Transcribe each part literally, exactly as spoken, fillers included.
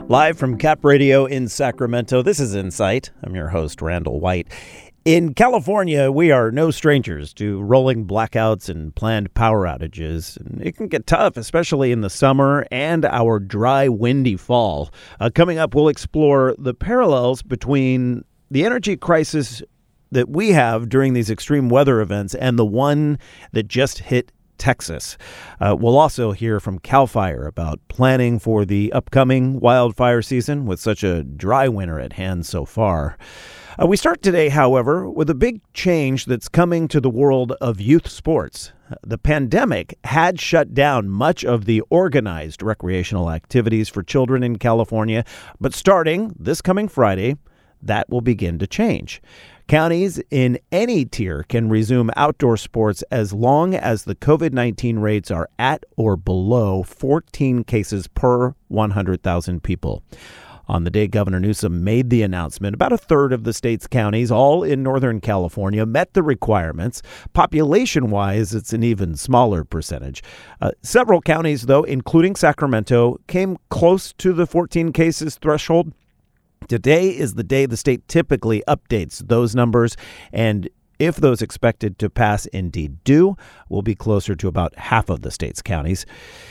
Live from Cap Radio in Sacramento, this is Insight. I'm your host, Randall White. In California, we are no strangers to rolling blackouts and planned power outages. And it can get tough, especially in the summer and our dry, windy fall. Uh, coming up, we'll explore the parallels between the energy crisis that we have during these extreme weather events and the one that just hit Texas. Uh, we'll also hear from CAL FIRE about planning for the upcoming wildfire season with such a dry winter at hand so far. Uh, we start today, however, with a big change that's coming to the world of youth sports. The pandemic had shut down much of the organized recreational activities for children in California, but starting this coming Friday, that will begin to change. Counties in any tier can resume outdoor sports as long as the covid nineteen rates are at or below fourteen cases per one hundred thousand people. On the day Governor Newsom made the announcement, about a third of the state's counties, all in Northern California, met the requirements. Population-wise, it's an even smaller percentage. Uh, several counties, though, including Sacramento, came close to the fourteen cases threshold. Today is the day the state typically updates those numbers, and if those expected to pass indeed do, we'll be closer to about half of the state's counties.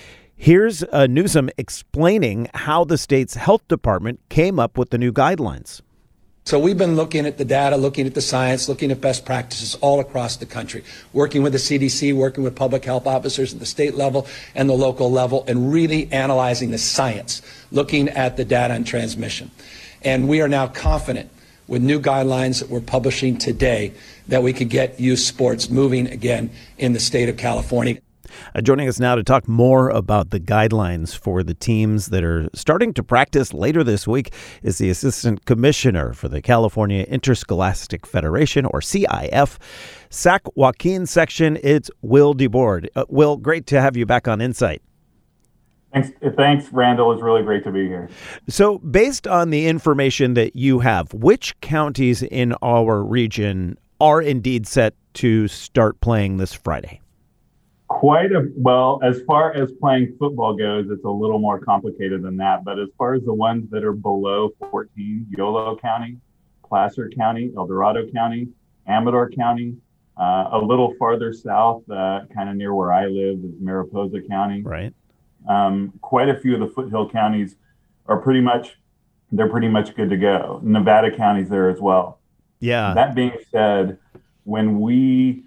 Here's uh, Newsom explaining how the state's health department came up with the new guidelines. So we've been looking at the data, looking at the science, looking at best practices all across the country, working with the C D C, working with public health officers at the state level and the local level, and really analyzing the science, looking at the data and transmission. And we are now confident with new guidelines that we're publishing today that we could get youth sports moving again in the state of California. Uh, joining us now to talk more about the guidelines for the teams that are starting to practice later this week is the Assistant Commissioner for the California Interscholastic Federation, or C I F, Sac Joaquin Section. It's Will DeBoard. Uh, Will, great to have you back on Insight. Thanks, thanks, Randall. It's really great to be here. So based on the information that you have, which counties in our region are indeed set to start playing this Friday? Quite a, well, as far as playing football goes, it's a little more complicated than that. But as far as the ones that are below fourteen, Yolo County, Placer County, El Dorado County, Amador County, uh, a little farther south, uh, kind of near where I live, is Mariposa County. Right. Um, quite a few of the foothill counties are pretty much, they're pretty much good to go. Nevada County's there as well. Yeah. That being said, when we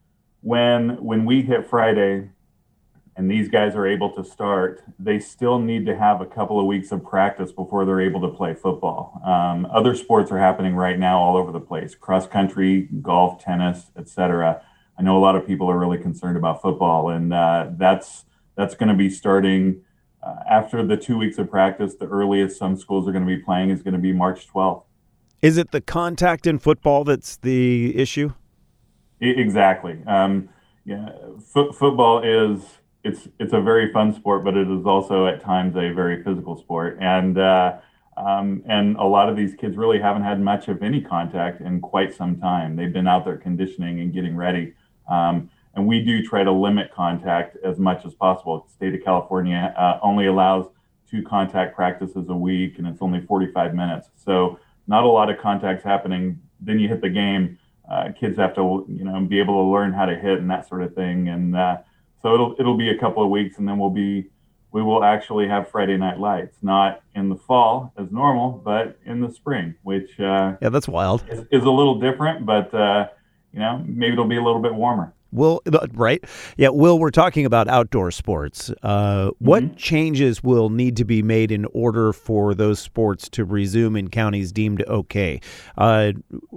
when when we hit Friday and these guys are able to start, they still need to have a couple of weeks of practice before they're able to play football. Um, other sports are happening right now all over the place: cross country, golf, tennis, et cetera. I know a lot of people are really concerned about football, and uh, that's That's going to be starting uh, after the two weeks of practice. The earliest some schools are going to be playing is going to be March twelfth. Is it the contact in football that's the issue? I, exactly. Um, yeah, fo- football is it's it's a very fun sport, but it is also at times a very physical sport, and uh, um, and a lot of these kids really haven't had much of any contact in quite some time. They've been out there conditioning and getting ready. Um, And we do try to limit contact as much as possible. The state of California uh, only allows two contact practices a week, and it's only forty-five minutes. So not a lot of contacts happening. Then you hit the game. Uh, kids have to, you know, be able to learn how to hit and that sort of thing. And uh, so it'll it'll be a couple of weeks, and then we'll be we will actually have Friday Night Lights, not in the fall as normal, but in the spring, which uh, yeah, that's wild. Is, is a little different, but uh, you know, maybe it'll be a little bit warmer. Will, right? Yeah, Will, we're talking about outdoor sports. Uh, what mm-hmm. changes will need to be made in order for those sports to resume in counties deemed okay? Uh,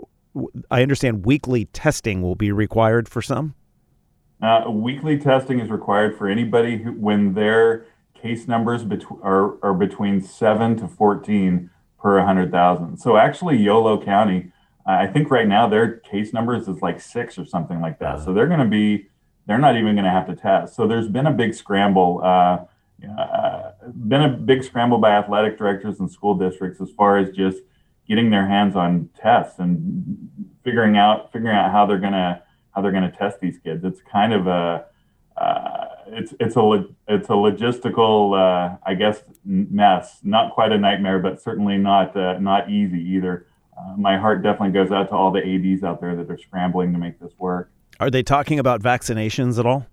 I understand weekly testing will be required for some? Uh, weekly testing is required for anybody who, when their case numbers bet- are, are between seven to fourteen per one hundred thousand. So actually, Yolo County, I think right now their case numbers is like six or something like that. So they're going to be, they're not even going to have to test. So there's been a big scramble, uh, uh, been a big scramble by athletic directors and school districts as far as just getting their hands on tests and figuring out, figuring out how they're going to, how they're going to test these kids. It's kind of a, uh, it's it's a lo- it's a logistical, uh, I guess, mess. Not quite a nightmare, but certainly not uh, not easy either. Uh, my heart definitely goes out to all the A Ds out there that are scrambling to make this work. Are they talking about vaccinations at all?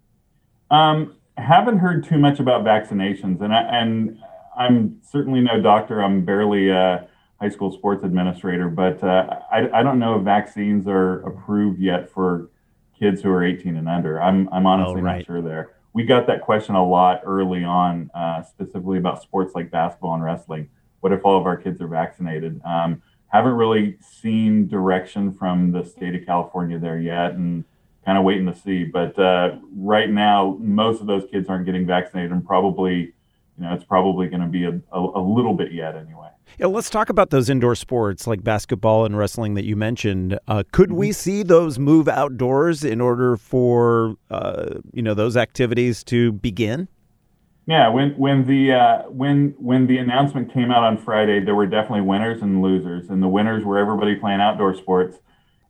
Um, haven't heard too much about vaccinations, and I, and I'm certainly no doctor. I'm barely a high school sports administrator, but uh, I, I don't know if vaccines are approved yet for kids who are eighteen and under. I'm I'm honestly Oh, right. not sure there. We got that question a lot early on, uh, specifically about sports like basketball and wrestling. What if all of our kids are vaccinated? Um, haven't really seen direction from the state of California there yet, and kind of waiting to see. But uh, right now, most of those kids aren't getting vaccinated, and probably, you know, it's probably going to be a, a, a little bit yet anyway. Yeah, let's talk about those indoor sports like basketball and wrestling that you mentioned. Uh, could we see those move outdoors in order for uh, you know those activities to begin? Yeah, when when the uh, when when the announcement came out on Friday, there were definitely winners and losers, and the winners were everybody playing outdoor sports,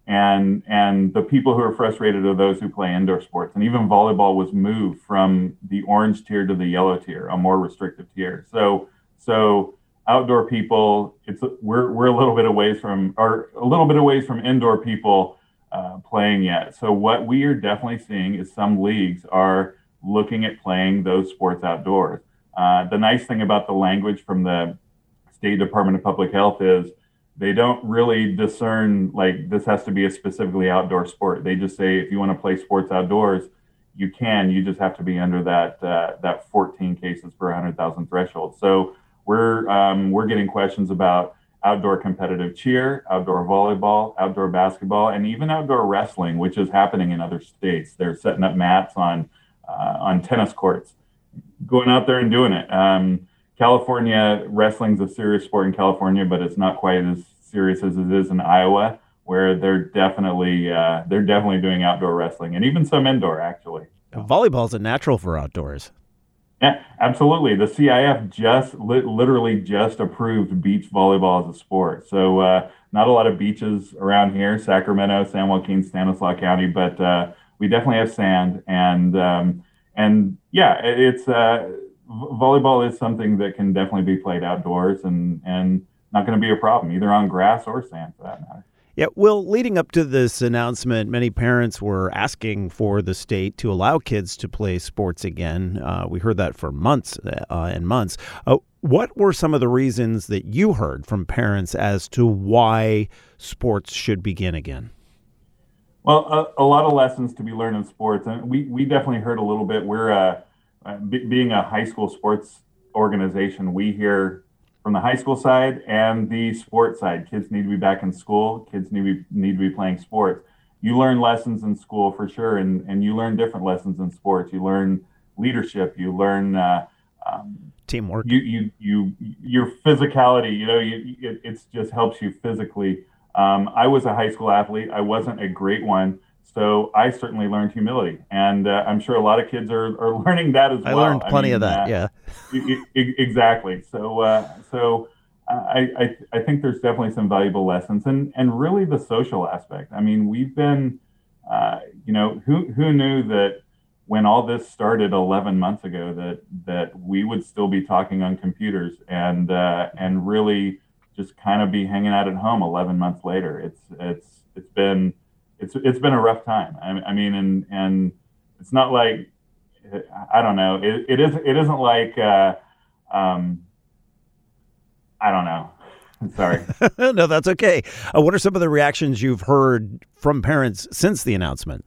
and and the people who are frustrated are those who play indoor sports. And even volleyball was moved from the orange tier to the yellow tier, a more restrictive tier. So so. Outdoor people, it's we're we're a little bit away from, or a little bit away from indoor people uh, playing yet. So what we are definitely seeing is some leagues are looking at playing those sports outdoors. Uh, the nice thing about the language from the State Department of Public Health is they don't really discern like this has to be a specifically outdoor sport. They just say if you want to play sports outdoors, you can. You just have to be under that uh, that fourteen cases per one hundred thousand threshold. So We're um, we're getting questions about outdoor competitive cheer, outdoor volleyball, outdoor basketball, and even outdoor wrestling, which is happening in other states. They're setting up mats on uh, on tennis courts, going out there and doing it. Um, California, wrestling's a serious sport in California, but it's not quite as serious as it is in Iowa, where they're definitely uh, they're definitely doing outdoor wrestling and even some indoor actually. Volleyball's a natural for outdoors. Yeah, absolutely. The C I F just li- literally just approved beach volleyball as a sport. So uh, not a lot of beaches around here, Sacramento, San Joaquin, Stanislaus County, but uh, we definitely have sand. And um, and yeah, it, it's uh, v- volleyball is something that can definitely be played outdoors and and not going to be a problem either on grass or sand for that matter. Yeah, well, leading up to this announcement, many parents were asking for the state to allow kids to play sports again. Uh, we heard that for months uh, and months. Uh, what were some of the reasons that you heard from parents as to why sports should begin again? Well, a, a lot of lessons to be learned in sports. And we, we definitely heard a little bit. We're uh, b- being a high school sports organization, we hear from the high school side and the sports side. Kids need to be back in school. Kids need to be, need to be playing sports. You learn lessons in school for sure, and, and you learn different lessons in sports. You learn leadership. You learn uh, um, teamwork. You you you your physicality. You know, you, it it's just helps you physically. Um, I was a high school athlete. I wasn't a great one, so I certainly learned humility, and uh, I'm sure a lot of kids are, are learning that as I well. I learned plenty I mean, of that. Uh, yeah. I, I, exactly. So, uh, so I, I, I think there's definitely some valuable lessons, and and really the social aspect. I mean, we've been, uh, you know, who who knew that when all this started eleven months ago that that we would still be talking on computers and uh, and really just kind of be hanging out at home eleven months later. It's it's it's been it's it's been a rough time. I, I mean, and and it's not like. I don't know. It, it isn't. It isn't like. Uh, um, I don't know. I'm sorry. No, that's okay. Uh, what are some of the reactions you've heard from parents since the announcement?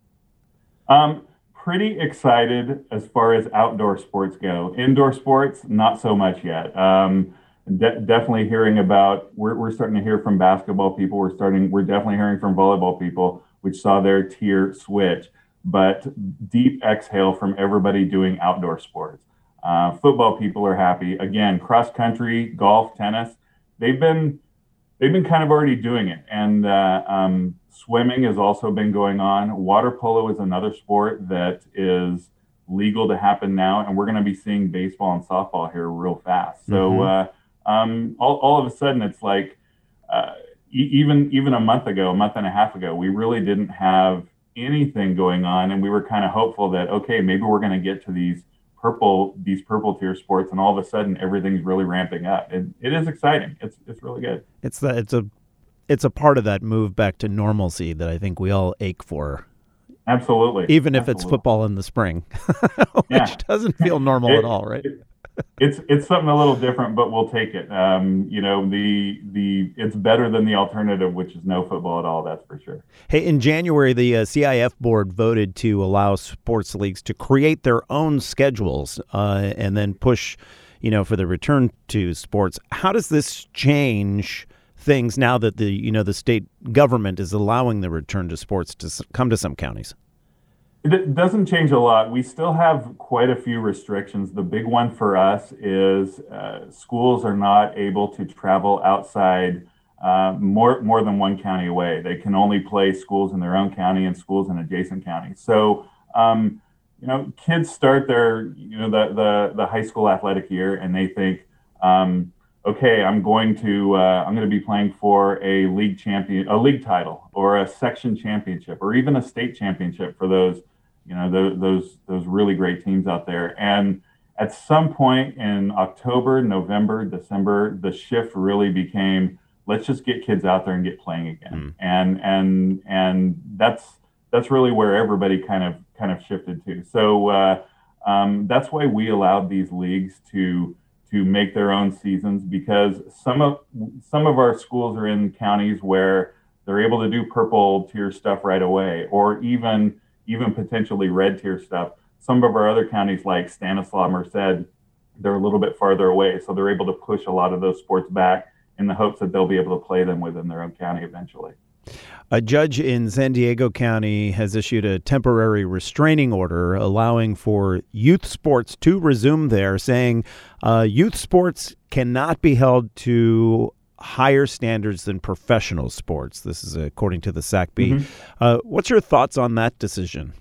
Um, pretty excited as far as outdoor sports go. Indoor sports, not so much yet. Um, de- definitely hearing about. We're we're starting to hear from basketball people. We're starting. We're definitely hearing from volleyball people, which saw their tier switch. But deep exhale from everybody doing outdoor sports. Uh, football people are happy. Again, cross country, golf, tennis, they've been they've been kind of already doing it. And uh, um, swimming has also been going on. Water polo is another sport that is legal to happen now, and we're going to be seeing baseball and softball here real fast. So mm-hmm. uh, um, all all of a sudden, it's like uh, e- even even a month ago, a month and a half ago, we really didn't have anything going on, and we were kind of hopeful that, okay, maybe we're going to get to these purple these purple tier sports, and all of a sudden everything's really ramping up. It, it is exciting. It's it's really good. It's the it's a it's a part of that move back to normalcy that I think we all ache for. Absolutely. Even if Absolutely. it's football in the spring, which yeah. doesn't feel normal it, at all, right? It, it's it's something a little different, but we'll take it. Um, you know, the the it's better than the alternative, which is no football at all. That's for sure. Hey, in January, the uh, C I F board voted to allow sports leagues to create their own schedules uh, and then push, you know, for the return to sports. How does this change things now that the you know the state government is allowing the return to sports to come to some counties? It doesn't change a lot. We still have quite a few restrictions. The big one for us is uh, schools are not able to travel outside uh, more more than one county away. They can only play schools in their own county and schools in adjacent counties. So, um, you know, kids start their you know the the, the high school athletic year and they think, um, okay, I'm going to uh, I'm going to be playing for a league champion, a league title, or a section championship, or even a state championship for those. You know, those, those those really great teams out there. And at some point in October, November, December, the shift really became, let's just get kids out there and get playing again. Mm. And and and that's that's really where everybody kind of kind of shifted to. So uh, um, that's why we allowed these leagues to to make their own seasons, because some of some of our schools are in counties where they're able to do purple tier stuff right away, or even even potentially red tier stuff. Some of our other counties like Stanislaus, Merced, they're a little bit farther away. So they're able to push a lot of those sports back in the hopes that they'll be able to play them within their own county eventually. A judge in San Diego County has issued a temporary restraining order allowing for youth sports to resume there, saying uh, youth sports cannot be held to higher standards than professional sports. This is according to the S A C B. Mm-hmm. Uh, what's your thoughts on that decision?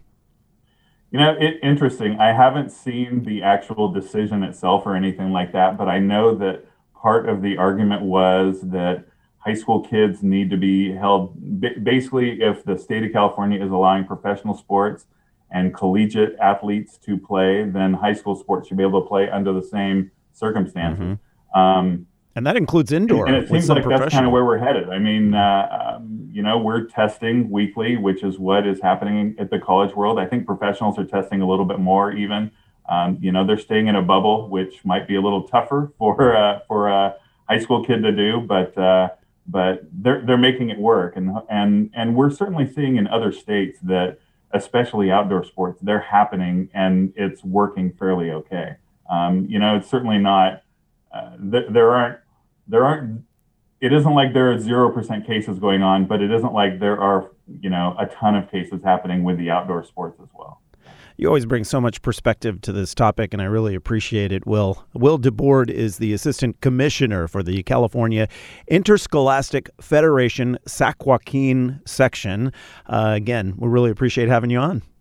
You know, it, interesting. I haven't seen the actual decision itself or anything like that, but I know that part of the argument was that high school kids need to be held, basically if the state of California is allowing professional sports and collegiate athletes to play, then high school sports should be able to play under the same circumstances. Mm-hmm. Um, And that includes indoor. And it seems like that's kind of where we're headed. I mean, uh, um, you know, we're testing weekly, which is what is happening at the college world. I think professionals are testing a little bit more even. Um, you know, they're staying in a bubble, which might be a little tougher for uh, for a high school kid to do, but uh, but they're they're making it work. And and and we're certainly seeing in other states that, especially outdoor sports, they're happening and it's working fairly okay. Um, you know, it's certainly not. Uh, th- there aren't, there aren't, it isn't like there are zero percent cases going on, but it isn't like there are, you know, a ton of cases happening with the outdoor sports as well. You always bring so much perspective to this topic, and I really appreciate it, Will. Will DeBoard is the Assistant Commissioner for the California Interscholastic Federation San Joaquin Section. Uh, again, we really appreciate having you on.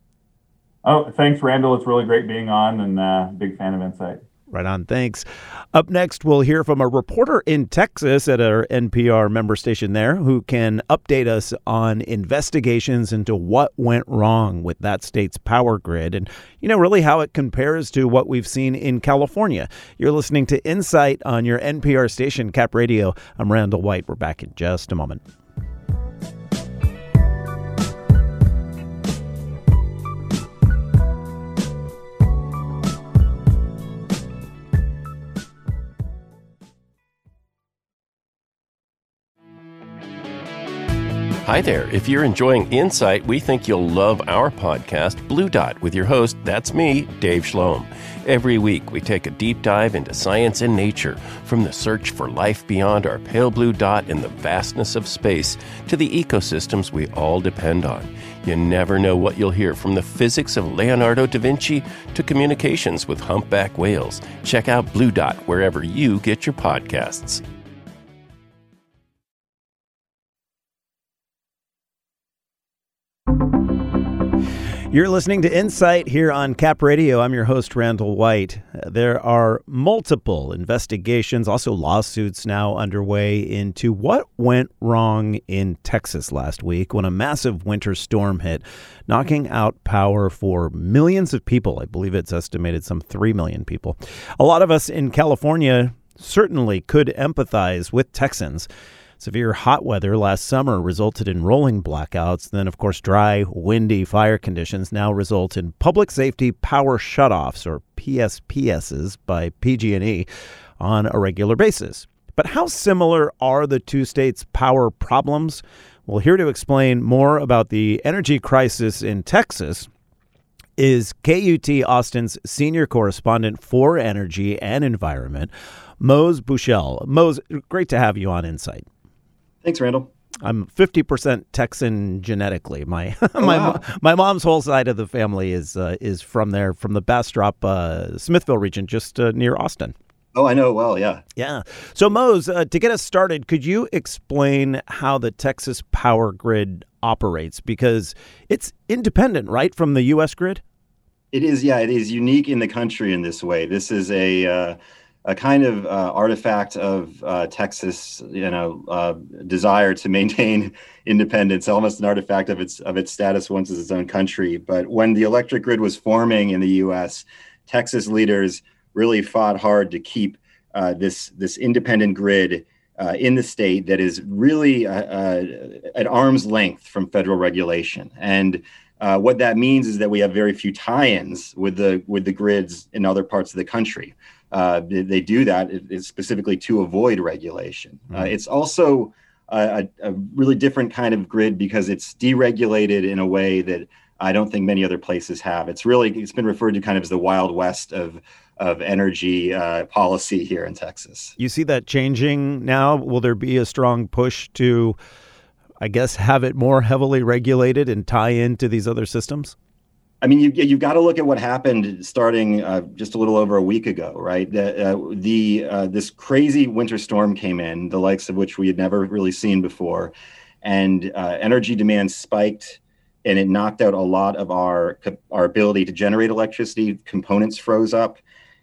Oh, thanks, Randall. It's really great being on, and uh, big fan of Insight. Right on. Thanks. Up next, we'll hear from a reporter in Texas at our N P R member station there who can update us on investigations into what went wrong with that state's power grid and, you know, really how it compares to what we've seen in California. You're listening to Insight on your N P R station, Cap Radio. I'm Randall White. We're back in just a moment. Hi there. If you're enjoying Insight, we think you'll love our podcast, Blue Dot, with your host, that's me, Dave Schloem. Every week, we take a deep dive into science and nature, from the search for life beyond our pale blue dot in the vastness of space to the ecosystems we all depend on. You never know what you'll hear, from the physics of Leonardo da Vinci to communications with humpback whales. Check out Blue Dot wherever you get your podcasts. You're listening to Insight here on Cap Radio. I'm your host, Randall White. There are multiple investigations, also lawsuits now underway into what went wrong in Texas last week when a massive winter storm hit, knocking out power for millions of people. I believe it's estimated some three million people. A lot of us in California certainly could empathize with Texans. Severe hot weather last summer resulted in rolling blackouts. Then, of course, dry, windy fire conditions now result in public safety power shutoffs, or P S P Ss, by P G and E on a regular basis. But how similar are the two states' power problems? Well, here to explain more about the energy crisis in Texas is K U T Austin's senior correspondent for energy and environment, Mose Buchel. Mose, great to have you on Insight. Thanks, Randall. I'm fifty percent Texan genetically. My oh, my wow. my mom's whole side of the family is uh, is from there, from the Bastrop, uh, Smithville region, just uh, near Austin. Oh, I know it well, yeah. Yeah. So, Mose, uh, to get us started, could you explain how the Texas power grid operates? Because it's independent, right, from the U S grid? It is, yeah. It is unique in the country in this way. This is a uh, a kind of uh, artifact of uh, Texas, you know, uh, desire to maintain independence, almost an artifact of its of its status once as its own country. But when the electric grid was forming in the U S, Texas leaders really fought hard to keep uh, this this independent grid uh, in the state that is really uh, uh, at arm's length from federal regulation. And uh, what that means is that we have very few tie-ins with the with the grids in other parts of the country. Uh, they, they do that is specifically to avoid regulation. Mm. Uh, it's also a, a really different kind of grid because it's deregulated in a way that I don't think many other places have. It's really, it's been referred to kind of as the Wild West of of energy uh, policy here in Texas. You see that changing now? Will there be a strong push to, I guess, have it more heavily regulated and tie into these other systems? I mean, you, you've got to look at what happened starting uh, just a little over a week ago, right? The, uh, the uh, this crazy winter storm came in, the likes of which we had never really seen before, and uh, energy demand spiked, and it knocked out a lot of our our ability to generate electricity. Components froze up,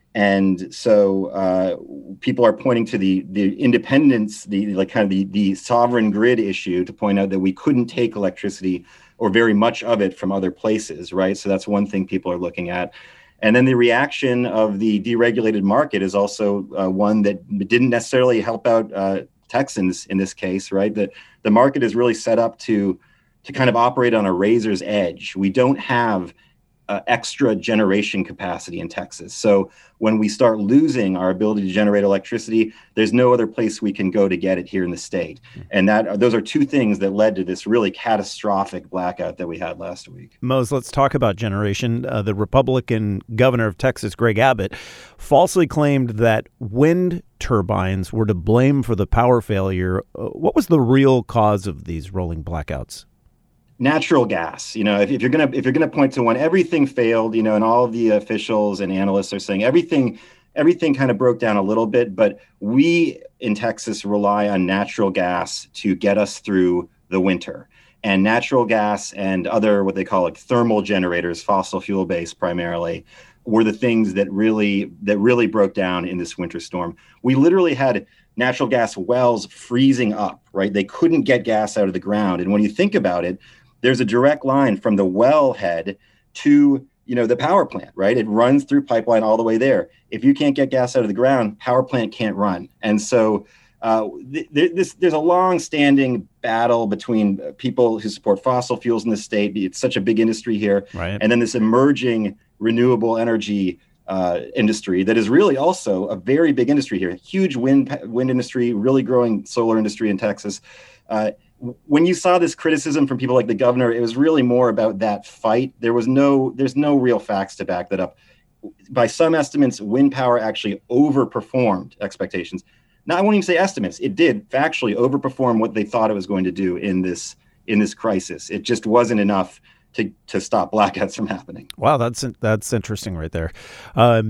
and so uh, people are pointing to the the independence, the like kind of the the sovereign grid issue to point out that we couldn't take electricity or very much of it from other places, right? So that's one thing people are looking at. And then the reaction of the deregulated market is also uh, one that didn't necessarily help out uh, Texans in this case, right? That the market is really set up to to kind of operate on a razor's edge. We don't have uh, extra generation capacity in Texas. So when we start losing our ability to generate electricity, there's no other place we can go to get it here in the state. And that those are two things that led to this really catastrophic blackout that we had last week. Mose, let's talk about generation. Uh, the Republican governor of Texas, Greg Abbott, falsely claimed that wind turbines were to blame for the power failure. Uh, what was the real cause of these rolling blackouts? Natural gas. You know, if, if you're gonna if you're gonna point to one, everything failed. You know, and all of the officials and analysts are saying everything everything kind of broke down a little bit. But we in Texas rely on natural gas to get us through the winter. And natural gas and other what they call like thermal generators, fossil fuel based primarily, were the things that really that really broke down in this winter storm. We literally had natural gas wells freezing up. Right, they couldn't get gas out of the ground. And when you think about it, there's a direct line from the wellhead to, you know, the power plant, right? It runs through pipeline all the way there. If you can't get gas out of the ground, power plant can't run. And so uh, th- this, there's a long-standing battle between people who support fossil fuels in the state. It's such a big industry here. Right. And then this emerging renewable energy uh, industry that is really also a very big industry here. Huge wind wind industry, really growing solar industry in Texas. Uh, When you saw this criticism from people like the governor, it was really more about that fight. There was no, there's no real facts to back that up. By some estimates, wind power actually overperformed expectations. Now, I won't even say estimates. It did factually overperform what they thought it was going to do in this in this crisis. It just wasn't enough to to stop blackouts from happening. Wow, that's that's interesting right there. Um,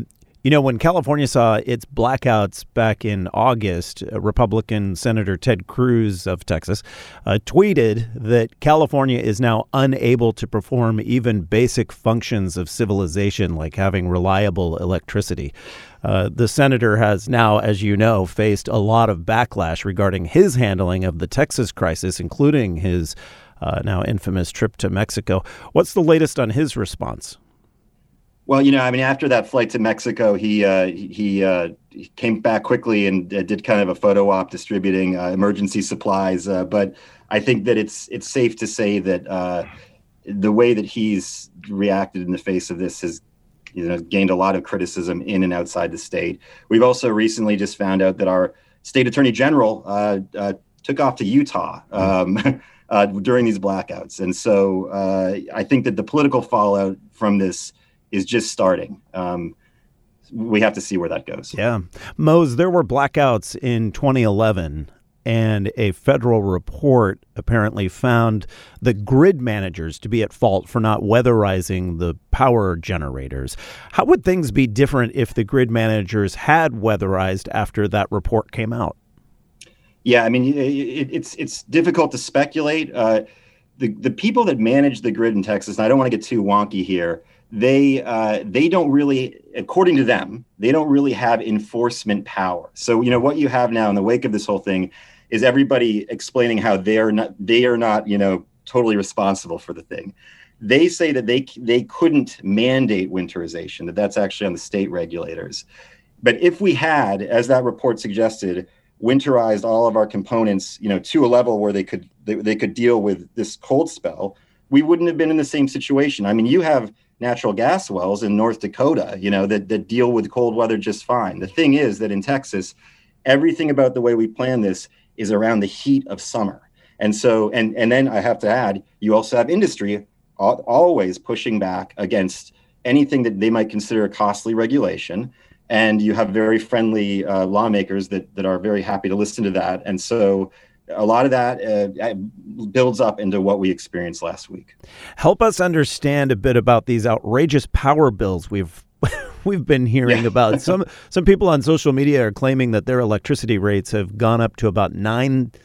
You know, when California saw its blackouts back in August, Republican Senator Ted Cruz of Texas uh, tweeted that California is now unable to perform even basic functions of civilization, like having reliable electricity. Uh, the senator has now, as you know, faced a lot of backlash regarding his handling of the Texas crisis, including his uh, now infamous trip to Mexico. What's the latest on his response? Well, you know, I mean, after that flight to Mexico, he uh, he, uh, he came back quickly and uh, did kind of a photo op distributing uh, emergency supplies. Uh, but I think that it's it's safe to say that uh, the way that he's reacted in the face of this has, you know, gained a lot of criticism in and outside the state. We've also recently just found out that our state attorney general uh, uh, took off to Utah um, uh, during these blackouts, and so uh, I think that the political fallout from this is just starting. Um, we have to see where that goes. Yeah. Mose, there were blackouts in twenty eleven, and a federal report apparently found the grid managers to be at fault for not weatherizing the power generators. How would things be different if the grid managers had weatherized after that report came out? Yeah, I mean, it, it's it's difficult to speculate. Uh, the, the people that manage the grid in Texas, and I don't want to get too wonky here, They uh, they don't really, according to them, they don't really have enforcement power. So, you know, what you have now in the wake of this whole thing is everybody explaining how they are not they are not, you know, totally responsible for the thing. They say that they they couldn't mandate winterization, that that's actually on the state regulators. But if we had, as that report suggested, winterized all of our components, you know, to a level where they could they, they could deal with this cold spell, we wouldn't have been in the same situation. I mean, you have natural gas wells in North Dakota, you know, that, that deal with cold weather just fine. The thing is that in Texas, everything about the way we plan this is around the heat of summer. And so, and, and then I have to add, you also have industry al- always pushing back against anything that they might consider a costly regulation. And you have very friendly uh, lawmakers that, that are very happy to listen to that. And so a lot of that uh, builds up into what we experienced last week. Help us understand a bit about these outrageous power bills we've we've been hearing yeah. about. Some some people on social media are claiming that their electricity rates have gone up to about nine.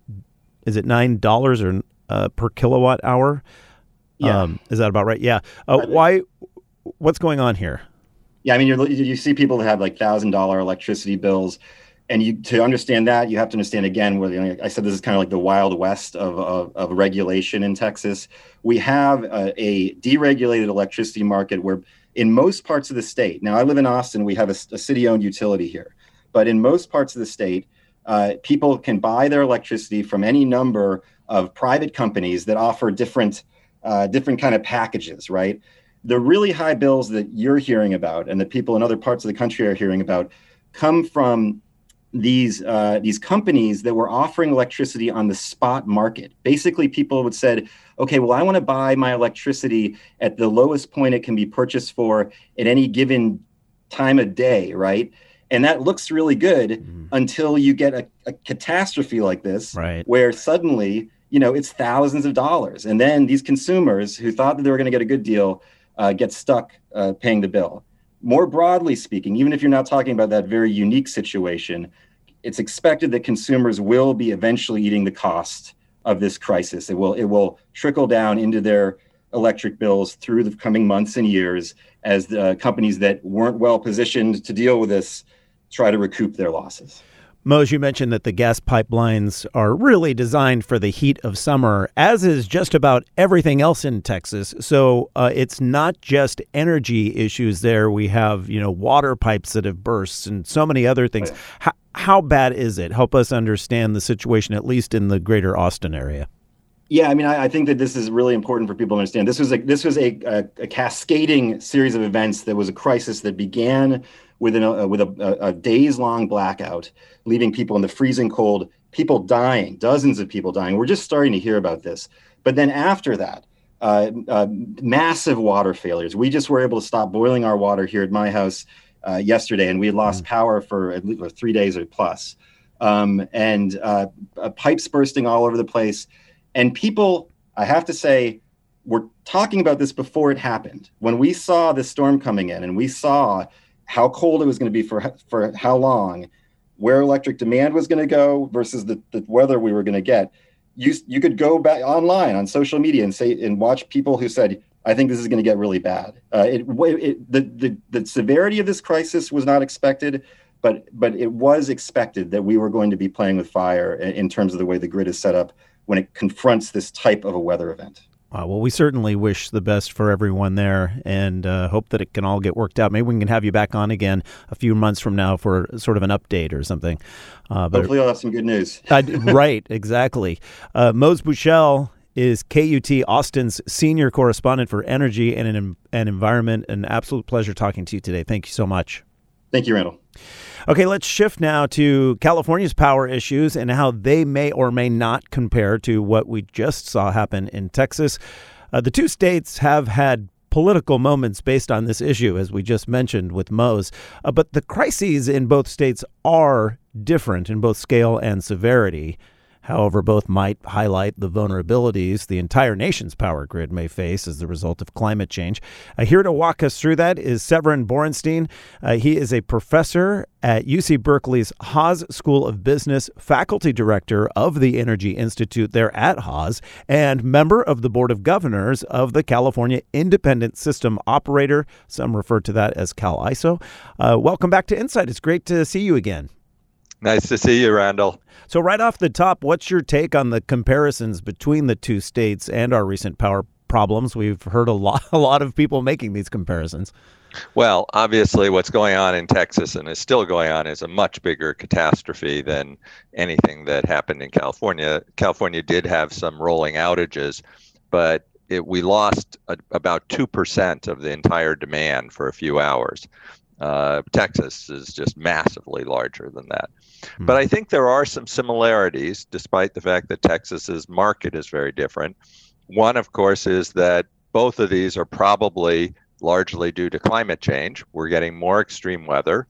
Is it nine dollars or uh, per kilowatt hour? Yeah, um, is that about right? Yeah. Uh, why? What's going on here? Yeah, I mean, you're, you see people that have like thousand dollar electricity bills. And you, to understand that, you have to understand, again, where, you know, I said this is kind of like the Wild West of, of, of regulation in Texas. We have a, a deregulated electricity market where in most parts of the state, now I live in Austin, we have a, a city-owned utility here, but in most parts of the state, uh, people can buy their electricity from any number of private companies that offer different, uh, different kind of packages, right? The really high bills that you're hearing about and that people in other parts of the country are hearing about come from these uh, these companies that were offering electricity on the spot market. Basically, people would said, okay, well, I want to buy my electricity at the lowest point it can be purchased for at any given time of day, right? And that looks really good mm-hmm. until you get a, a catastrophe like this, right, where suddenly, you know, it's thousands of dollars. And then these consumers who thought that they were going to get a good deal uh, get stuck uh, paying the bill. More broadly speaking, even if you're not talking about that very unique situation, it's expected that consumers will be eventually eating the cost of this crisis. It will it will trickle down into their electric bills through the coming months and years as the companies that weren't well positioned to deal with this try to recoup their losses. Mose, you mentioned that the gas pipelines are really designed for the heat of summer, as is just about everything else in Texas. So uh, it's not just energy issues there. We have, you know, water pipes that have burst and so many other things. Right. How, how bad is it? Help us understand the situation, at least in the greater Austin area. Yeah, I mean, I, I think that this is really important for people to understand. This was a this was a, a, a cascading series of events that was a crisis that began with, an, uh, with a, a days-long blackout, leaving people in the freezing cold, people dying, dozens of people dying. We're just starting to hear about this. But then after that, uh, uh, massive water failures. We just were able to stop boiling our water here at my house uh, yesterday, and we had lost power for at least three days or plus. Um, and uh, uh, pipes bursting all over the place. And people, I have to say, were talking about this before it happened. When we saw the storm coming in and we saw how cold it was going to be for for how long, where electric demand was going to go versus the, the weather we were going to get. You you could go back online on social media and say and watch people who said, I think this is going to get really bad. Uh, it, it the, the the severity of this crisis was not expected, but but it was expected that we were going to be playing with fire in, in terms of the way the grid is set up when it confronts this type of a weather event. Uh, well, we certainly wish the best for everyone there and uh, hope that it can all get worked out. Maybe we can have you back on again a few months from now for sort of an update or something. Uh, but Hopefully I'll have some good news. uh, right, exactly. Uh, Mose Buchel is K U T Austin's senior correspondent for energy and, an, and environment. An absolute pleasure talking to you today. Thank you so much. Thank you, Randall. Okay, let's shift now to California's power issues and how they may or may not compare to what we just saw happen in Texas. Uh, the two states have had political moments based on this issue, as we just mentioned with Mose. Uh, but the crises in both states are different in both scale and severity. However, both might highlight the vulnerabilities the entire nation's power grid may face as a result of climate change. Uh, here to walk us through that is Severin Borenstein. Uh, he is a professor at U C Berkeley's Haas School of Business, faculty director of the Energy Institute there at Haas, and member of the Board of Governors of the California Independent System Operator. Some refer to that as Cal I S O. Uh, welcome back to Insight. It's great to see you again. Nice to see you, Randall. So right off the top, what's your take on the comparisons between the two states and our recent power problems? We've heard a lot, a lot of people making these comparisons. Well, obviously what's going on in Texas and is still going on is a much bigger catastrophe than anything that happened in California. California did have some rolling outages, but it, we lost a, about two percent of the entire demand for a few hours. Uh, Texas is just massively larger than that. Hmm. But I think there are some similarities, despite the fact that Texas's market is very different. One, of course, is that both of these are probably largely due to climate change. We're getting more extreme weather.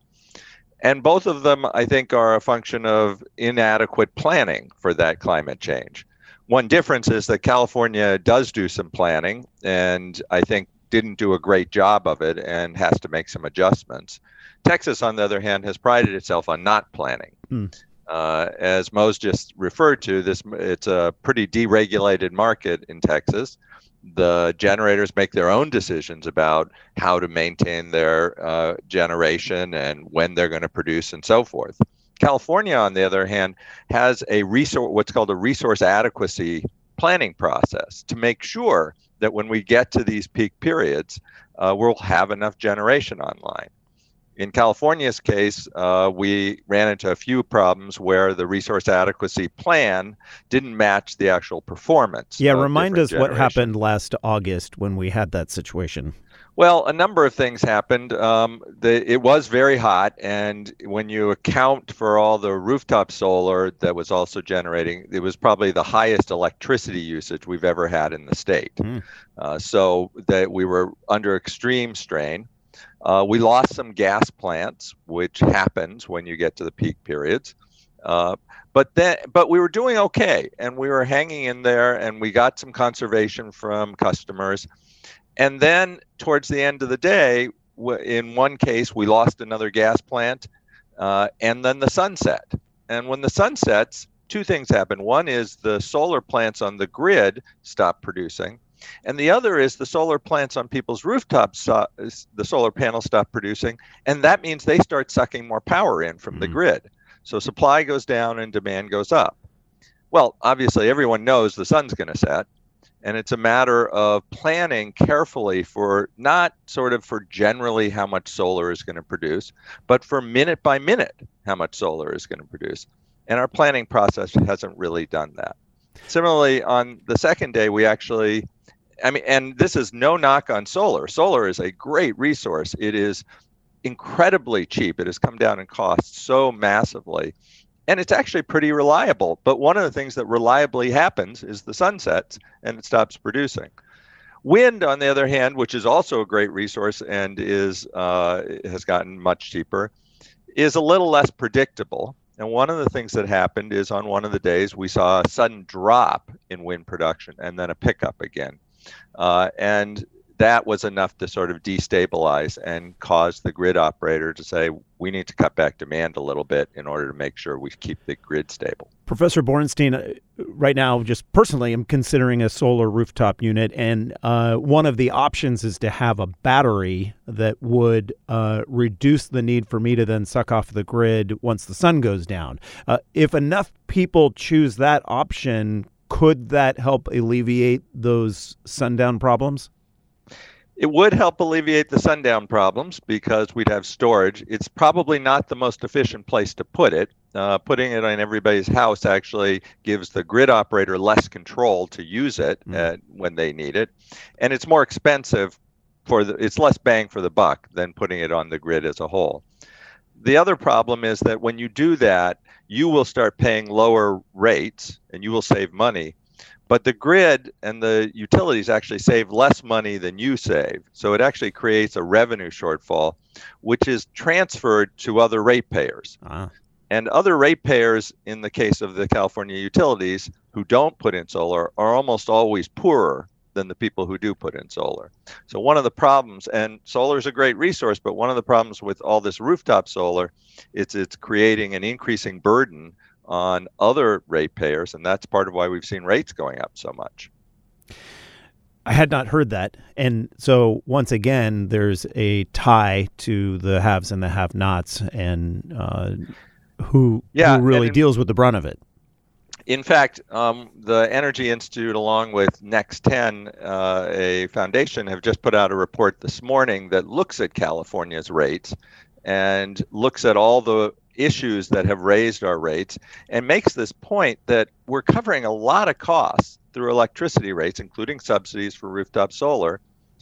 And both of them, I think, are a function of inadequate planning for that climate change. One difference is that California does do some planning, and I think didn't do a great job of it and has to make some adjustments. Texas, on the other hand, has prided itself on not planning. Hmm. Uh, as Mose just referred to, this it's a pretty deregulated market in Texas. The generators make their own decisions about how to maintain their uh, generation and when they're going to produce and so forth. California, on the other hand, has a resource, what's called a resource adequacy planning process to make sure that when we get to these peak periods, uh, we'll have enough generation online. In California's case, uh, we ran into a few problems where the resource adequacy plan didn't match the actual performance. Yeah, remind us what happened last August when we had that situation. Well, a number of things happened. Um, the, it was very hot, and when you account for all the rooftop solar that was also generating, it was probably the highest electricity usage we've ever had in the state. Mm. Uh, so that we were under extreme strain. Uh, we lost some gas plants, which happens when you get to the peak periods. Uh, but then, but we were doing okay, and we were hanging in there, and we got some conservation from customers. And then towards the end of the day, in one case, we lost another gas plant, uh, and then the sun set. And when the sun sets, two things happen. One is the solar plants on the grid stop producing. And the other is the solar plants on people's rooftops, uh, the solar panels stop producing. And that means they start sucking more power in from mm-hmm. the grid. So supply goes down and demand goes up. Well, obviously, everyone knows the sun's going to set. And it's a matter of planning carefully for not sort of for generally how much solar is going to produce, but for minute by minute how much solar is going to produce. And our planning process hasn't really done that. Similarly, on the second day, we actually, I mean, and this is no knock on solar. Solar is a great resource. It is incredibly cheap. It has come down in cost so massively. And it's actually pretty reliable. But one of the things that reliably happens is the sun sets and it stops producing. Wind, on the other hand, which is also a great resource and is uh, has gotten much cheaper, is a little less predictable. And one of the things that happened is on one of the days we saw a sudden drop in wind production and then a pickup again. Uh, and that was enough to sort of destabilize and cause the grid operator to say, we need to cut back demand a little bit in order to make sure we keep the grid stable. Professor Borenstein, right now, just personally, I'm considering a solar rooftop unit, and uh, one of the options is to have a battery that would uh, reduce the need for me to then suck off the grid once the sun goes down. Uh, if enough people choose that option, could that help alleviate those sundown problems? It would help alleviate the sundown problems because we'd have storage. It's probably not the most efficient place to put it. Uh, putting it on everybody's house actually gives the grid operator less control to use it mm. uh, when they need it. And it's more expensive for the, it's less bang for the buck than putting it on the grid as a whole. The other problem is that when you do that, you will start paying lower rates and you will save money. But the grid and the utilities actually save less money than you save. So it actually creates a revenue shortfall, which is transferred to other ratepayers. Uh-huh. And other ratepayers, in the case of the California utilities, who don't put in solar, are almost always poorer than the people who do put in solar. So one of the problems, and solar is a great resource, but one of the problems with all this rooftop solar is it's creating an increasing burden on other ratepayers, and that's part of why we've seen rates going up so much. I had not heard that. And so once again, there's a tie to the haves and the have-nots, and uh, who, yeah, who really in, deals with the brunt of it. In fact, um, the Energy Institute, along with Next ten, uh, a foundation, have just put out a report this morning that looks at California's rates and looks at all the issues that have raised our rates and makes this point that we're covering a lot of costs through electricity rates, including subsidies for rooftop solar,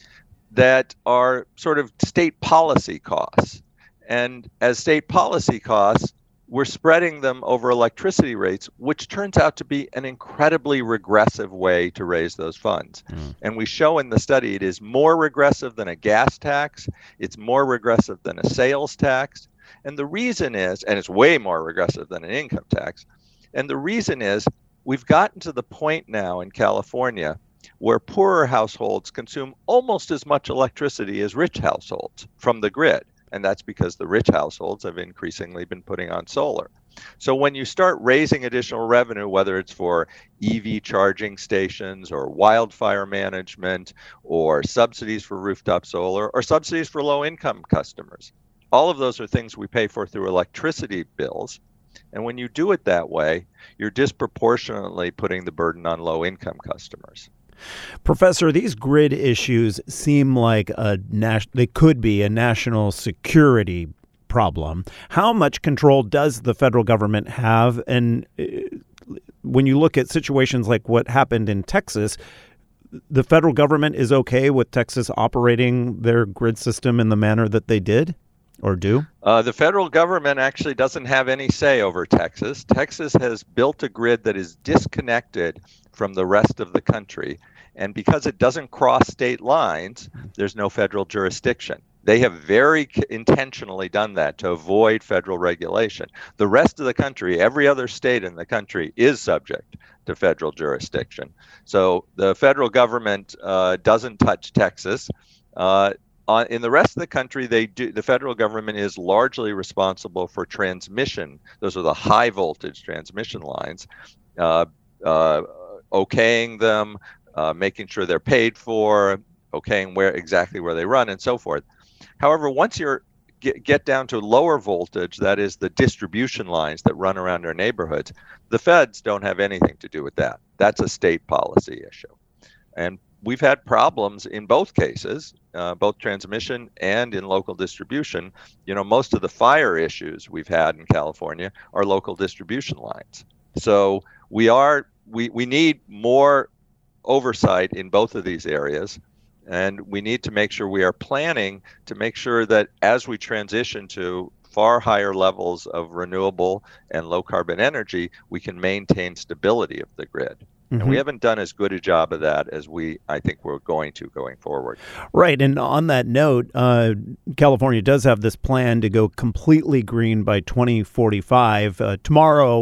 that are sort of state policy costs. And as state policy costs, we're spreading them over electricity rates, which turns out to be an incredibly regressive way to raise those funds. Mm. And we show in the study it is more regressive than a gas tax, it's more regressive than a sales tax. And the reason is, and it's way more regressive than an income tax, and the reason is we've gotten to the point now in California where poorer households consume almost as much electricity as rich households from the grid. And that's because the rich households have increasingly been putting on solar. So when you start raising additional revenue, whether it's for E V charging stations or wildfire management or subsidies for rooftop solar or subsidies for low-income customers, all of those are things we pay for through electricity bills. And when you do it that way, you're disproportionately putting the burden on low-income customers. Professor, these grid issues seem like a nas- they could be a national security problem. How much control does the federal government have? And uh, when you look at situations like what happened in Texas, the federal government is okay with Texas operating their grid system in the manner that they did? Or do? Uh, the federal government actually doesn't have any say over Texas. Texas has built a grid that is disconnected from the rest of the country. And because it doesn't cross state lines, there's no federal jurisdiction. They have very intentionally done that to avoid federal regulation. The rest of the country, every other state in the country, is subject to federal jurisdiction. So the federal government uh, doesn't touch Texas. Uh, Uh, in the rest of the country, they do. The federal government is largely responsible for transmission. Those are the high voltage transmission lines, uh, uh, okaying them, uh, making sure they're paid for, okaying where exactly where they run, and so forth. However, once you get, get down to lower voltage, that is the distribution lines that run around our neighborhoods, the feds don't have anything to do with that. That's a state policy issue, and we've had problems in both cases, uh, both transmission and in local distribution. You know, most of the fire issues we've had in California are local distribution lines. So we are we, we need more oversight in both of these areas, and we need to make sure we are planning to make sure that as we transition to far higher levels of renewable and low carbon energy, we can maintain stability of the grid. And we haven't done as good a job of that as we, I think, we're going to going forward. Right. And on that note, uh, California does have this plan to go completely green by twenty forty-five. Uh, tomorrow,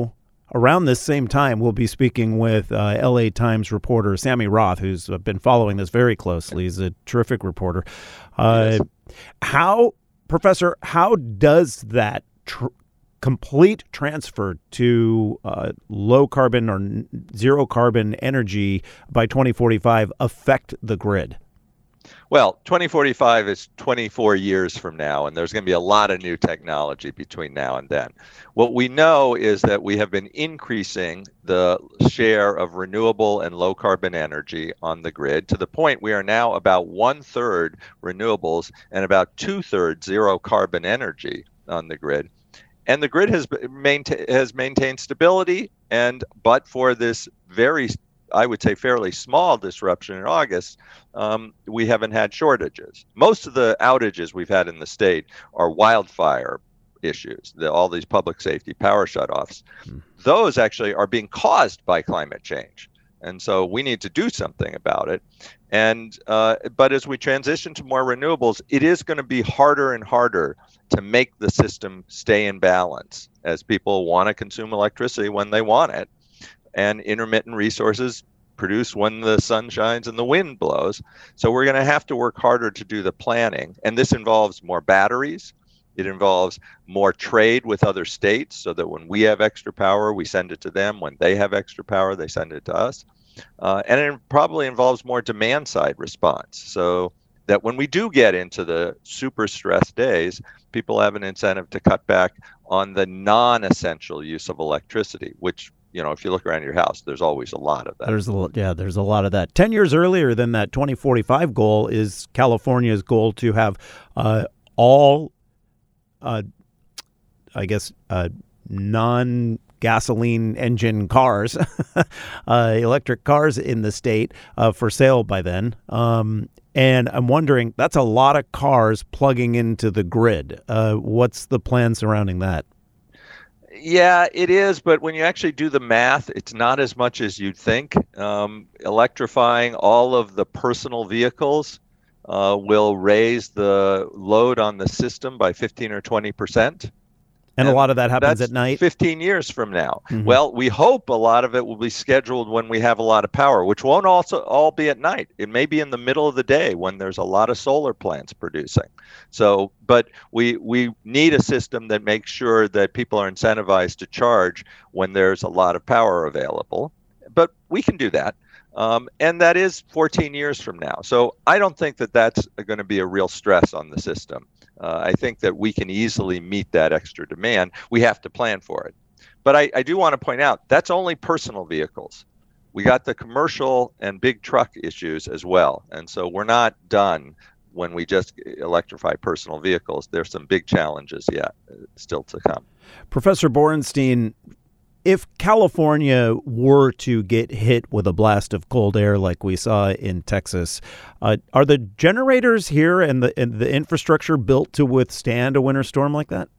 around this same time, we'll be speaking with uh, L A Times reporter Sammy Roth, who's been following this very closely. He's a terrific reporter. Uh, yes. How, Professor, how does that tr- complete transfer to uh, low carbon or zero carbon energy by twenty forty-five affect the grid? Well, twenty forty-five is twenty-four years from now, and there's going to be a lot of new technology between now and then. What we know is that we have been increasing the share of renewable and low carbon energy on the grid to the point we are now about one third renewables and about two thirds zero carbon energy on the grid. And the grid has maintained has maintained stability, and but for this very, I would say, fairly small disruption in August, um, we haven't had shortages. Most of the outages we've had in the state are wildfire issues, the, all these public safety power shutoffs. Mm. Those actually are being caused by climate change. And so we need to do something about it. And uh, but as we transition to more renewables, it is going to be harder and harder to make the system stay in balance as people want to consume electricity when they want it. And intermittent resources produce when the sun shines and the wind blows. So we're going to have to work harder to do the planning. And this involves more batteries. It involves more trade with other states so that when we have extra power, we send it to them. When they have extra power, they send it to us. Uh, and it probably involves more demand side response so that when we do get into the super stressed days, people have an incentive to cut back on the non-essential use of electricity, which, you know, if you look around your house, there's always a lot of that. There's a, yeah, there's a lot of that. Ten years earlier than that twenty forty-five goal is California's goal to have uh, all, uh, I guess, uh, non-gasoline engine cars, uh, electric cars in the state uh, for sale by then. Um, and I'm wondering, that's a lot of cars plugging into the grid. Uh, what's the plan surrounding that? Yeah, it is. But when you actually do the math, it's not as much as you'd think. Um, electrifying all of the personal vehicles uh, will raise the load on the system by fifteen or twenty percent. And, and a lot of that happens at night? fifteen years from now. Mm-hmm. Well, we hope a lot of it will be scheduled when we have a lot of power, which won't also all be at night. It may be in the middle of the day when there's a lot of solar plants producing. So, but we we need a system that makes sure that people are incentivized to charge when there's a lot of power available. But we can do that. Um, and that is fourteen years from now. So I don't think that that's going to be a real stress on the system. Uh, I think that we can easily meet that extra demand. We have to plan for it. But I, I do want to point out, that's only personal vehicles. We got the commercial and big truck issues as well. And so we're not done when we just electrify personal vehicles. There's some big challenges yet still to come. Professor Borenstein, if California were to get hit with a blast of cold air like we saw in Texas, uh, are the generators here and the and the infrastructure built to withstand a winter storm like that?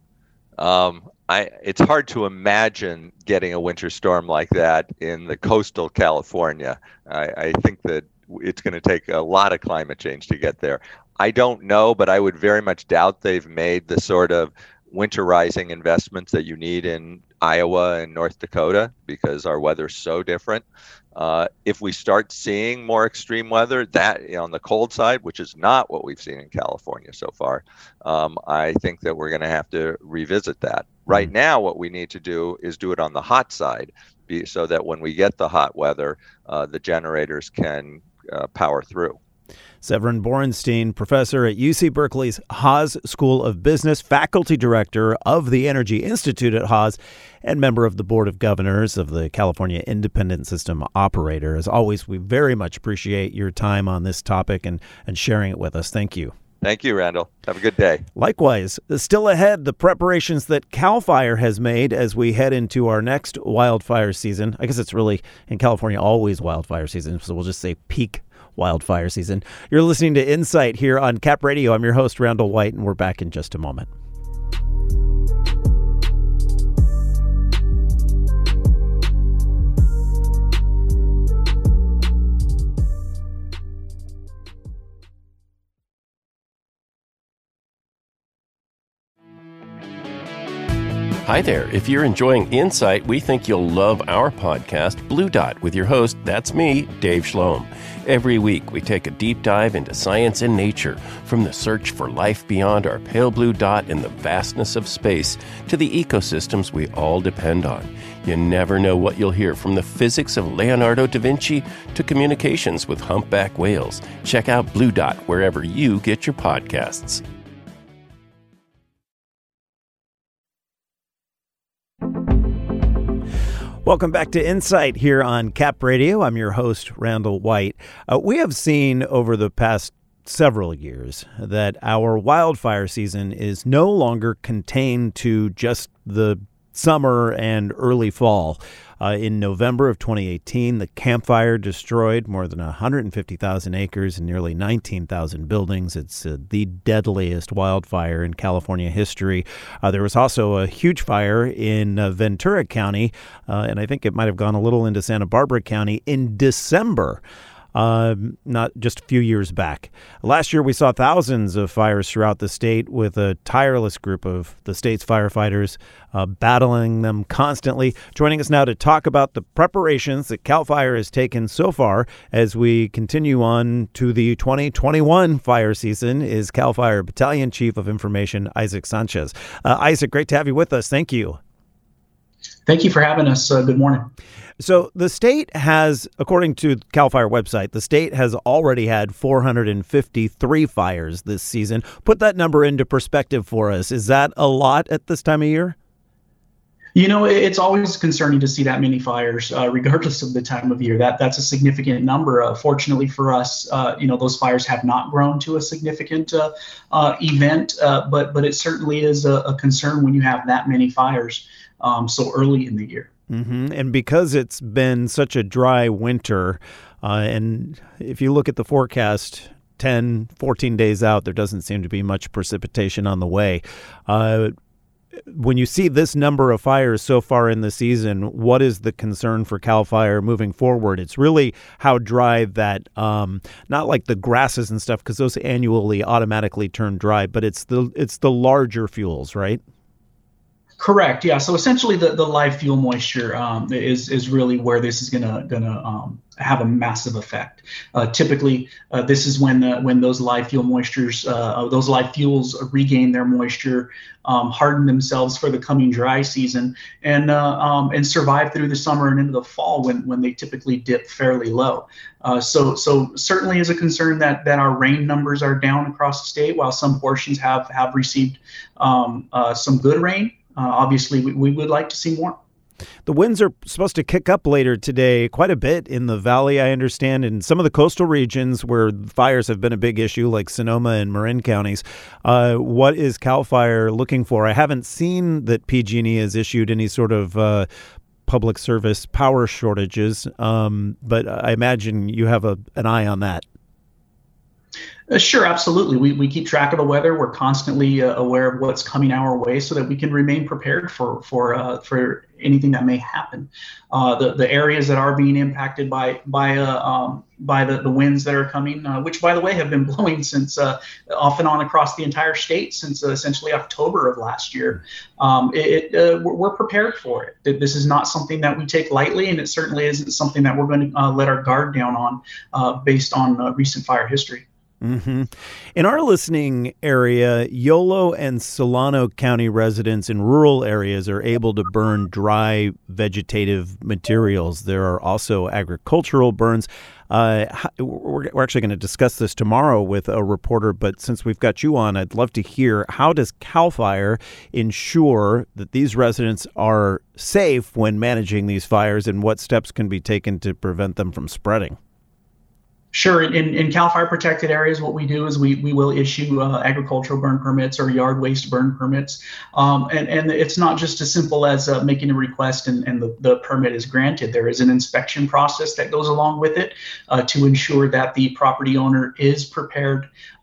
Um, I, it's hard to imagine getting a winter storm like that in the coastal California. I, I think that it's going to take a lot of climate change to get there. I don't know, but I would very much doubt they've made the sort of winterizing investments that you need in Iowa and North Dakota because our weather's so different. Uh, if we start seeing more extreme weather, that you know, on the cold side, which is not what we've seen in California so far, um, I think that we're going to have to revisit that. Right now, what we need to do is do it on the hot side, be, so that when we get the hot weather, uh, the generators can uh, power through. Severin Borenstein, professor at U C Berkeley's Haas School of Business, faculty director of the Energy Institute at Haas, and member of the Board of Governors of the California Independent System Operator. As always, we very much appreciate your time on this topic and, and sharing it with us. Thank you. Thank you, Randall. Have a good day. Likewise, still ahead, the preparations that CAL FIRE has made as we head into our next wildfire season. I guess it's really, in California, always wildfire season, so we'll just say peak wildfire season. You're listening to Insight here on Cap Radio. I'm your host, Randall White, and we're back in just a moment. Hi there. If you're enjoying Insight, we think you'll love our podcast, Blue Dot, with your host, that's me, Dave Schloem. Every week, we take a deep dive into science and nature, from the search for life beyond our pale blue dot in the vastness of space to the ecosystems we all depend on. You never know what you'll hear, from the physics of Leonardo da Vinci to communications with humpback whales. Check out Blue Dot wherever you get your podcasts. Welcome back to Insight here on Cap Radio. I'm your host, Randall White. Uh, we have seen over the past several years that our wildfire season is no longer contained to just the summer and early fall. Uh, in November of twenty eighteen, the Camp Fire destroyed more than one hundred fifty thousand acres and nearly nineteen thousand buildings. It's uh, the deadliest wildfire in California history. Uh, there was also a huge fire in uh, Ventura County, uh, and I think it might have gone a little into Santa Barbara County in December. Uh, not just a few years back. Last year, we saw thousands of fires throughout the state, with a tireless group of the state's firefighters uh, battling them constantly. Joining us now to talk about the preparations that CAL FIRE has taken so far as we continue on to the twenty twenty-one fire season is CAL FIRE Battalion Chief of Information, Isaac Sanchez. Uh, Isaac, great to have you with us. Thank you. Thank you for having us. Uh, good morning. So the state has, according to the CAL FIRE website, the state has already had four hundred fifty-three fires this season. Put that number into perspective for us. Is that a lot at this time of year? You know, it's always concerning to see that many fires, uh, regardless of the time of year. That that's a significant number. Uh, fortunately for us, uh, you know, those fires have not grown to a significant uh, uh, event, uh, but but it certainly is a, a concern when you have that many fires um, so early in the year. Mm-hmm. And because it's been such a dry winter, uh, and if you look at the forecast ten, fourteen days out, there doesn't seem to be much precipitation on the way. Uh, when you see this number of fires so far in the season, what is the concern for CAL FIRE moving forward? It's really how dry that, um, not like the grasses and stuff, because those annually automatically turn dry, but it's the it's the larger fuels, right? Correct. Yeah. So essentially, the, the live fuel moisture um, is is really where this is gonna gonna um, have a massive effect. Uh, typically, uh, this is when uh, when those live fuel moistures, uh, those live fuels regain their moisture, um, harden themselves for the coming dry season, and uh, um, and survive through the summer and into the fall when when they typically dip fairly low. Uh, so so certainly is a concern that that our rain numbers are down across the state, while some portions have have received um, uh, some good rain. Uh, obviously, we, we would like to see more. The winds are supposed to kick up later today quite a bit in the valley, I understand, in some of the coastal regions where fires have been a big issue, like Sonoma and Marin counties. Uh, what is CAL FIRE looking for? I haven't seen that P G and E has issued any sort of uh, public service power shortages, um, but I imagine you have a, an eye on that. Uh, sure, absolutely. We we keep track of the weather. We're constantly uh, aware of what's coming our way, so that we can remain prepared for for uh, for anything that may happen. Uh, the the areas that are being impacted by by uh, um, by the, the winds that are coming, uh, which by the way have been blowing since uh, off and on across the entire state since uh, essentially October of last year. Um, it, uh, we're, we're prepared for it. This is not something that we take lightly, and it certainly isn't something that we're going to uh, let our guard down on uh, based on uh, recent fire history. Mm-hmm. In our listening area, Yolo and Solano County residents in rural areas are able to burn dry vegetative materials. There are also agricultural burns. Uh, we're, we're actually going to discuss this tomorrow with a reporter, but since we've got you on, I'd love to hear, how does CAL FIRE ensure that these residents are safe when managing these fires, and what steps can be taken to prevent them from spreading? Sure. In, in CAL FIRE protected areas, what we do is we we will issue uh, agricultural burn permits or yard waste burn permits. Um, and, and it's not just as simple as uh, making a request and, and the, the permit is granted. There is an inspection process that goes along with it uh, to ensure that the property owner is prepared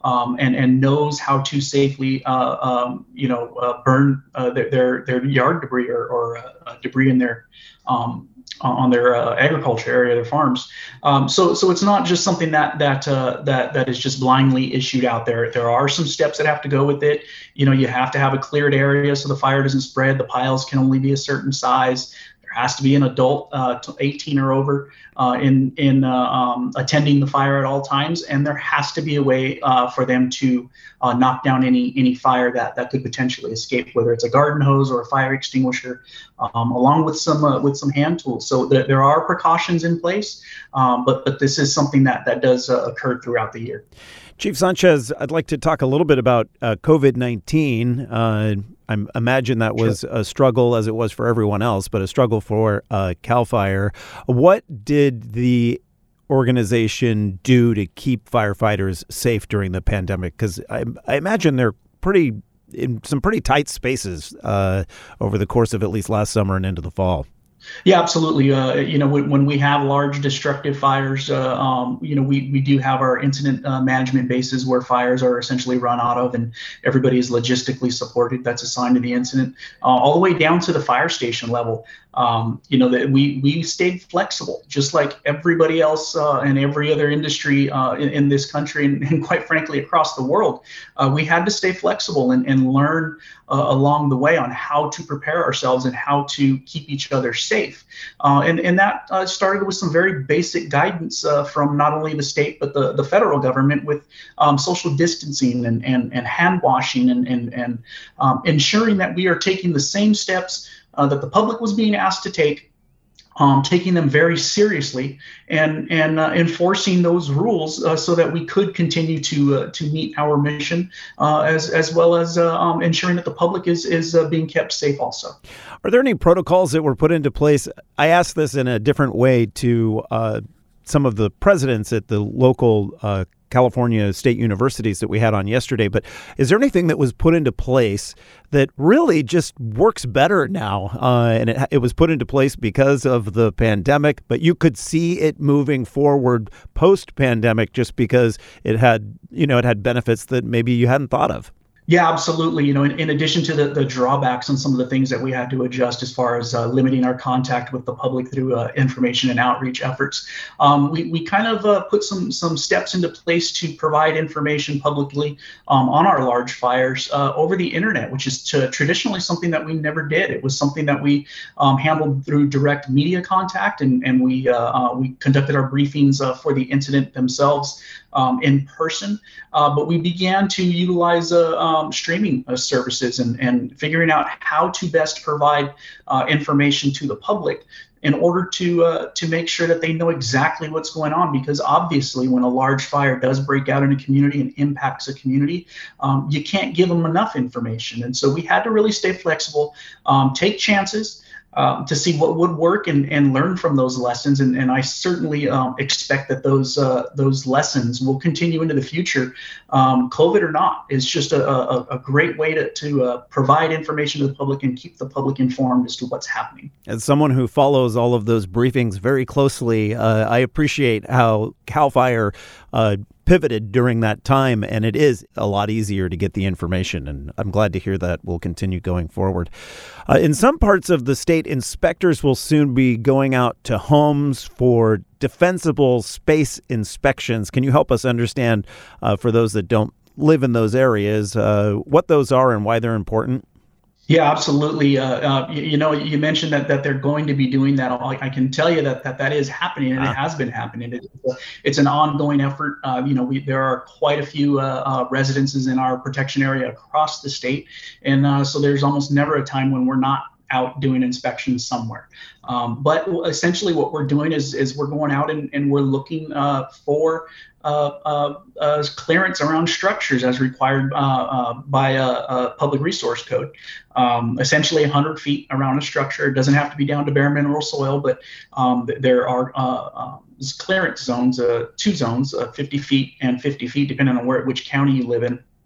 um, and and knows how to safely uh, um, you know uh, burn uh, their, their their yard debris or, or uh, debris in their um, on their uh, agriculture area, their farms. Um, so, so it's not just something that that uh, that that is just blindly issued out there. There are some steps that have to go with it. You know, you have to have a cleared area so the fire doesn't spread. The piles can only be a certain size. There has to be an adult, uh, eighteen or over, uh, in in uh, um, attending the fire at all times, and there has to be a way uh, for them to uh, knock down any any fire that that could potentially escape, whether it's a garden hose or a fire extinguisher, um, along with some uh, with some hand tools. So th- there are precautions in place, um, but but this is something that that does uh, occur throughout the year. Chief Sanchez, I'd like to talk a little bit about uh, COVID nineteen. Uh, I imagine that was sure. a struggle, as it was for everyone else, but a struggle for uh, CAL FIRE. What did the organization do to keep firefighters safe during the pandemic? Because I, I imagine they're pretty in some pretty tight spaces uh, over the course of at least last summer and into the fall. Yeah, absolutely. Uh, you know, when, when we have large destructive fires, uh, um, you know, we, we do have our incident uh, management bases where fires are essentially run out of, and everybody is logistically supported. That's assigned to the incident, uh, all the way down to the fire station level. Um, you know, that we we stayed flexible, just like everybody else uh, and every other industry uh, in, in this country, and, and quite frankly across the world. Uh, we had to stay flexible and, and learn uh, along the way on how to prepare ourselves and how to keep each other safe. Uh, and and that uh, started with some very basic guidance uh, from not only the state but the, the federal government, with um, social distancing and and, and hand washing and and and um, ensuring that we are taking the same steps Uh, that the public was being asked to take, um, taking them very seriously, and and uh, enforcing those rules uh, so that we could continue to uh, to meet our mission, uh, as as well as uh, um, ensuring that the public is is uh, being kept safe also. Are there any protocols that were put into place? I asked this in a different way to uh, some of the presidents at the local uh, California state universities that we had on yesterday, but is there anything that was put into place that really just works better now? Uh, and it, it was put into place because of the pandemic, but you could see it moving forward post-pandemic just because it had, you know, it had benefits that maybe you hadn't thought of. Yeah, absolutely. You know, in, in addition to the, the drawbacks and some of the things that we had to adjust as far as uh, limiting our contact with the public through uh, information and outreach efforts, um, we, we kind of uh, put some some steps into place to provide information publicly um, on our large fires uh, over the internet, which is to, traditionally something that we never did. It was something that we um, handled through direct media contact, and, and we, uh, uh, we conducted our briefings uh, for the incident themselves um, in person. Uh, but we began to utilize uh, um, streaming uh, services and, and figuring out how to best provide uh, information to the public in order to uh, to make sure that they know exactly what's going on. Because obviously, when a large fire does break out in a community and impacts a community, um, you can't give them enough information. And so we had to really stay flexible, um, take chances, Um, to see what would work and, and learn from those lessons. And, and I certainly um, expect that those uh, those lessons will continue into the future, um, COVID or not. It's just a, a, a great way to, to uh, provide information to the public and keep the public informed as to what's happening. As someone who follows all of those briefings very closely, uh, I appreciate how CAL FIRE uh, pivoted during that time, and it is a lot easier to get the information, and I'm glad to hear that will continue going forward. Uh, in some parts of the state, inspectors will soon be going out to homes for defensible space inspections. Can you help us understand, uh, for those that don't live in those areas, uh, what those are and why they're important? Yeah, absolutely. Uh, uh, you, you know, you mentioned that that they're going to be doing that. I, I can tell you that that, that is happening, and ah. it has been happening. It, it's an ongoing effort. Uh, you know, we, there are quite a few uh, uh, residences in our protection area across the state, and uh, so there's almost never a time when we're not out doing inspections somewhere. Um, but essentially what we're doing is is we're going out and, and we're looking uh, for uh, uh, uh, clearance around structures as required uh, uh, by a, a public resource code. Um, essentially one hundred feet around a structure. It doesn't have to be down to bare mineral soil, but um, there are uh, uh, clearance zones, uh, two zones, uh, fifty feet and fifty feet, depending on where which county you live in.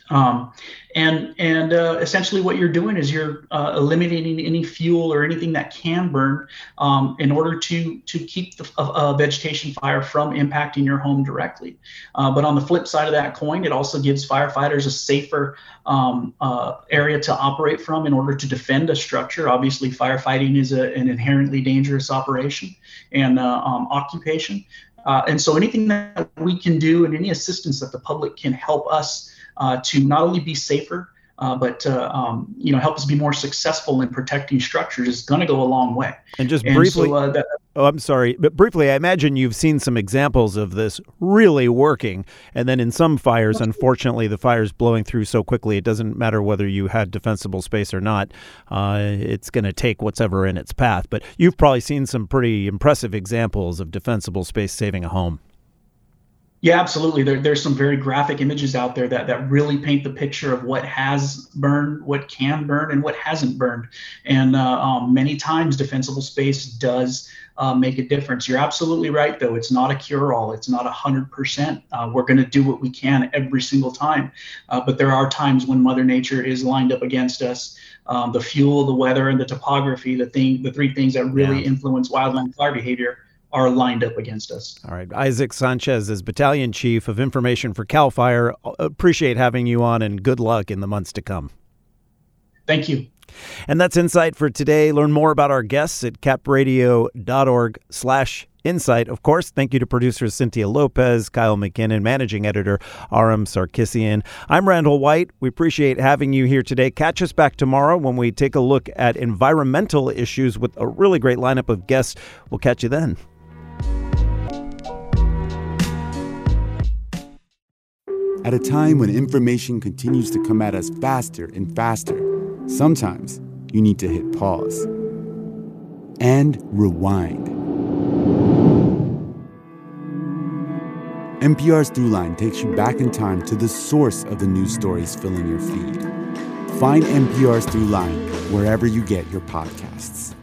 Um, and and uh, essentially what you're doing is you're uh, eliminating any fuel or anything that can burn um, in order to to keep the uh, vegetation fire from impacting your home directly. Uh, but on the flip side of that coin, it also gives firefighters a safer um, uh, area to operate from in order to defend a structure. Obviously, firefighting is a, an inherently dangerous operation and uh, um, occupation. Uh, and so anything that we can do and any assistance that the public can help us Uh, to not only be safer, uh, but uh, um, you know, help us be more successful in protecting structures is going to go a long way. And just and briefly, so, uh, that, oh, I'm sorry, but briefly, I imagine you've seen some examples of this really working. And then in some fires, unfortunately, the fire's blowing through so quickly, it doesn't matter whether you had defensible space or not. Uh, it's going to take what's ever in its path. But you've probably seen some pretty impressive examples of defensible space saving a home. Yeah, absolutely. There, there's some very graphic images out there that, that really paint the picture of what has burned, what can burn, and what hasn't burned. And uh, um, many times defensible space does uh, make a difference. You're absolutely right, though. It's not a cure-all. It's not one hundred percent. Uh, we're going to do what we can every single time. Uh, but there are times when Mother Nature is lined up against us. Um, the fuel, the weather, and the topography, the thing, the three things that really yeah. influence wildland fire behavior are lined up against us. All right. Isaac Sanchez is Battalion Chief of Information for CAL FIRE. Appreciate having you on, and good luck in the months to come. Thank you. And that's Insight for today. Learn more about our guests at capradio.org slash insight. Of course, thank you to producers Cynthia Lopez, Kyle McKinnon, managing editor Aram Sarkissian. I'm Randall White. We appreciate having you here today. Catch us back tomorrow when we take a look at environmental issues with a really great lineup of guests. We'll catch you then. At a time when information continues to come at us faster and faster, sometimes you need to hit pause and rewind. N P R's Throughline takes you back in time to the source of the news stories filling your feed. Find N P R's Throughline wherever you get your podcasts.